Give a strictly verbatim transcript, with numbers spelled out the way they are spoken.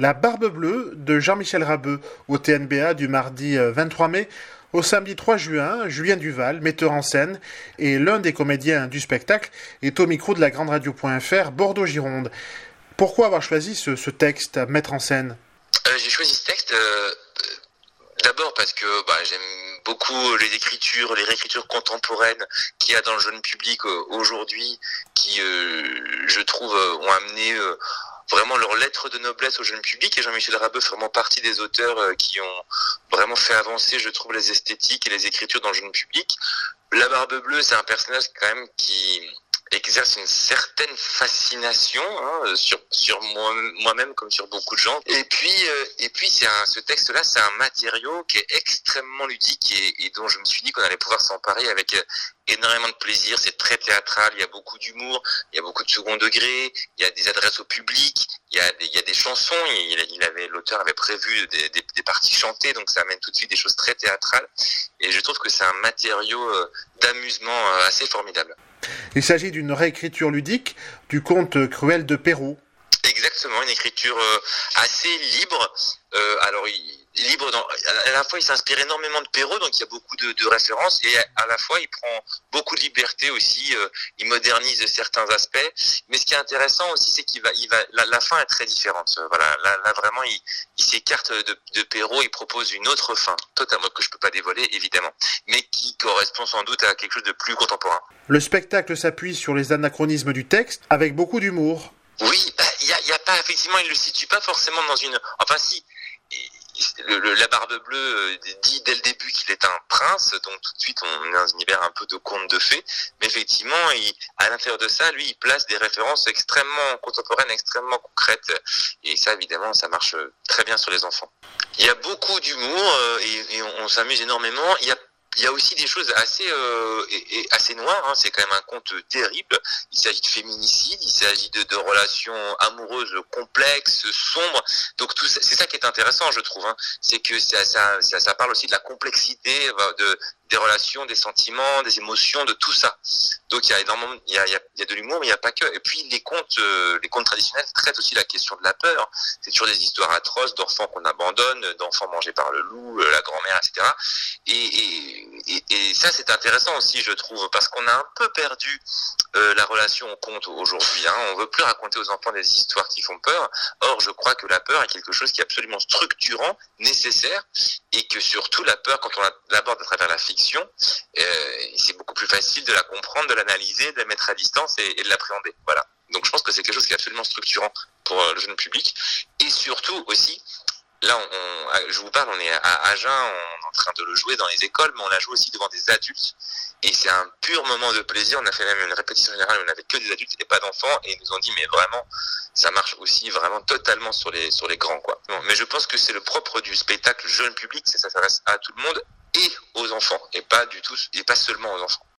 La Barbe Bleue de Jean-Michel Rabeux au T N B A du mardi vingt-trois mai au samedi trois juin. Julien Duval, metteur en scène et l'un des comédiens du spectacle, est au micro de la grande radio point F R Bordeaux-Gironde. Pourquoi avoir choisi ce, ce texte à mettre en scène ? euh, J'ai choisi ce texte euh, d'abord parce que bah, j'aime beaucoup les écritures, les réécritures contemporaines qu'il y a dans le jeune public euh, aujourd'hui, qui, euh, je trouve, euh, ont amené euh, vraiment leur lettre de noblesse au jeune public. Et Jean-Michel Rabeux fait vraiment partie des auteurs euh, qui ont vraiment fait avancer, je trouve, les esthétiques et les écritures dans le jeune public. La Barbe Bleue, c'est un personnage quand même qui exerce une certaine fascination hein, sur sur moi, moi-même comme sur beaucoup de gens. Et puis euh, et puis c'est un, ce texte-là, c'est un matériau qui est extrêmement ludique et, et dont je me suis dit qu'on allait pouvoir s'emparer avec euh, énormément de plaisir. C'est très théâtral, il y a beaucoup d'humour, il y a beaucoup de second degré, il y a des adresses au public, il y a des, il y a des chansons. Il, il avait l'auteur avait prévu des, des, des parties chantées, donc ça amène tout de suite des choses très théâtrales. Et je trouve que c'est un matériau euh, d'amusement euh, assez formidable. Il s'agit d'une réécriture ludique du conte Cruel de Perrault. Exactement, une écriture euh, assez libre. Euh, alors, il, libre dans, à la fois, il s'inspire énormément de Perrault, donc il y a beaucoup de, de références, et à, à la fois, il prend beaucoup de liberté aussi. Euh, il modernise certains aspects. Mais ce qui est intéressant aussi, c'est qu'il va, il va, la, la fin est très différente. Voilà, là, là vraiment, il, il s'écarte de, de Perrault. Il propose une autre fin, totalement que je peux pas dévoiler, évidemment, mais qui correspond sans doute à quelque chose de plus contemporain. Le spectacle s'appuie sur les anachronismes du texte, avec beaucoup d'humour. Oui, bah, il y a, y a pas, effectivement, il le situe pas forcément dans une, enfin si, le, le, la Barbe Bleue euh, dit dès le début qu'il est un prince, donc tout de suite on est dans un univers un peu de conte de fées, mais effectivement, il, à l'intérieur de ça, lui, il place des références extrêmement contemporaines, extrêmement concrètes, et ça, évidemment, ça marche très bien sur les enfants. Il y a beaucoup d'humour, euh, et, et on, on s'amuse énormément. Il y a Il y a aussi des choses assez euh, et, et assez noires, hein. C'est quand même un conte terrible. Il s'agit de féminicide, il s'agit de, de relations amoureuses complexes, sombres. Donc tout ça, c'est ça qui est intéressant, je trouve. Hein. C'est que ça, ça, ça, ça parle aussi de la complexité de, des relations, des sentiments, des émotions, de tout ça. Donc il y a énormément, il y a, il y a, il y a de l'humour, mais il n'y a pas que. Et puis les contes, euh, les contes traditionnels traitent aussi la question de la peur. C'est toujours des histoires atroces d'enfants qu'on abandonne, d'enfants mangés par le loup, la grand-mère, et cetera. Et, et Et, et ça, c'est intéressant aussi, je trouve, parce qu'on a un peu perdu euh, la relation au conte aujourd'hui. Hein. On veut plus raconter aux enfants des histoires qui font peur. Or, je crois que la peur est quelque chose qui est absolument structurant, nécessaire, et que surtout la peur, quand on l'aborde à travers la fiction, euh, c'est beaucoup plus facile de la comprendre, de l'analyser, de la mettre à distance et, et de l'appréhender. Voilà. Donc, je pense que c'est quelque chose qui est absolument structurant pour euh, le jeune public, et surtout aussi. Là, on, on, je vous parle, on est à Agen, on est en train de le jouer dans les écoles, mais on la joue aussi devant des adultes. Et c'est un pur moment de plaisir. On a fait même une répétition générale où on n'avait que des adultes et pas d'enfants. Et ils nous ont dit, mais vraiment, ça marche aussi vraiment totalement sur les, sur les grands, quoi. Mais je pense que c'est le propre du spectacle jeune public, c'est ça s'adresse à tout le monde et aux enfants. Et pas du tout, et pas seulement aux enfants.